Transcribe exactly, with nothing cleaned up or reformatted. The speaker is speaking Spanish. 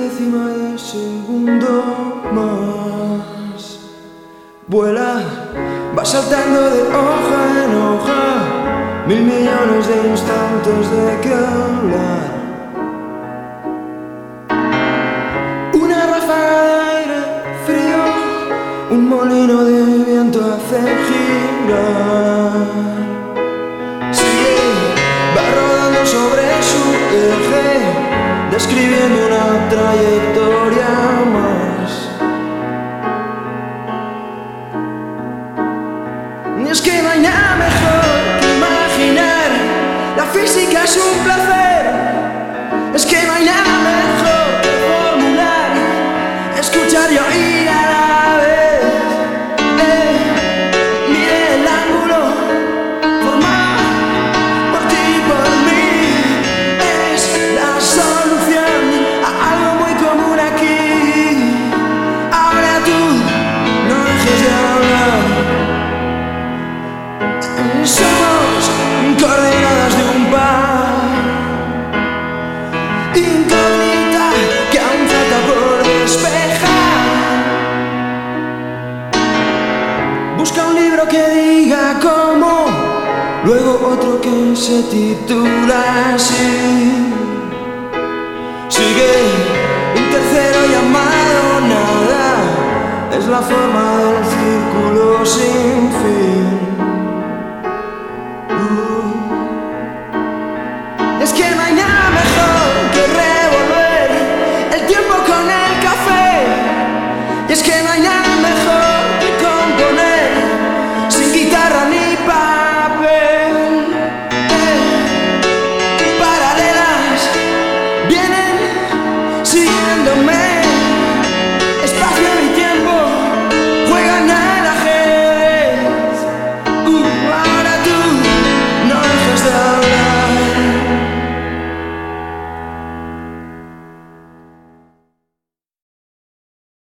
décima de segundo más. Vuela, va saltando de hoja en hoja, mil millones de instantes de que hablar. Una ráfaga de aire frío, un molino de viento hace girar. Sigue, va rodando sobre su eje, describiendo una trayectoria más. Y es que no hay nada mejor que imaginar, la física es un placer. Es que no hay nada mejor que formular, escuchar y oír a la vez. Eh, mire el ángulo formado por ti y por mí, es la solución a algo muy común aquí. Ahora tú no dejes de hablar. Somos coordenadas de un par, incógnita que aún falta por despejar. Busca un libro que diga cómo, luego otro que se titula así. Sigue un tercero llamado nada, es la forma del círculo sin fin. Es que no hay nada mejor que revolver el tiempo con el café. Y es que no hay nada